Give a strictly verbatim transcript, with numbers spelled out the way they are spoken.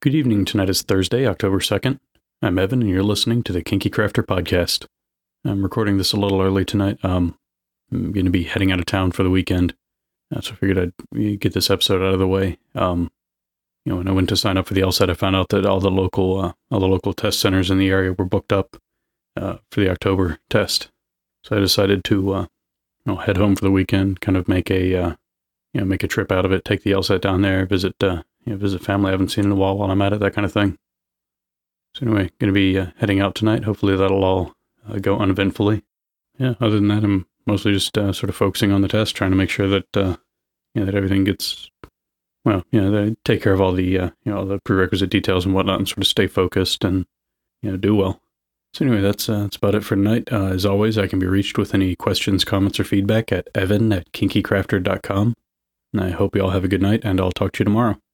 Good evening. Tonight is Thursday, October second. I'm Evan, and you're listening to the Kinky Crafter Podcast. I'm recording this a little early tonight. Um, I'm going to be heading out of town for the weekend, uh, so I figured I'd get this episode out of the way. Um, you know, when I went to sign up for the LSAT, I found out that all the local, uh, all the local test centers in the area were booked up uh, for the October test. So I decided to, uh, you know, head home for the weekend, kind of make a, uh, you know, make a trip out of it, take the LSAT down there, visit. Uh, You know, visit family I haven't seen in a while while I'm at it, that kind of thing. So anyway, going to be uh, heading out tonight. Hopefully that'll all uh, go uneventfully. Yeah, other than that, I'm mostly just uh, sort of focusing on the test, trying to make sure that, uh, you know, that everything gets, well, you know, they take care of all the, uh, you know, all the prerequisite details and whatnot and sort of stay focused and, you know, do well. So anyway, that's, uh, that's about it for tonight. Uh, as always, I can be reached with any questions, comments, or feedback at evan at kinky crafter dot com. And I hope you all have a good night, and I'll talk to you tomorrow.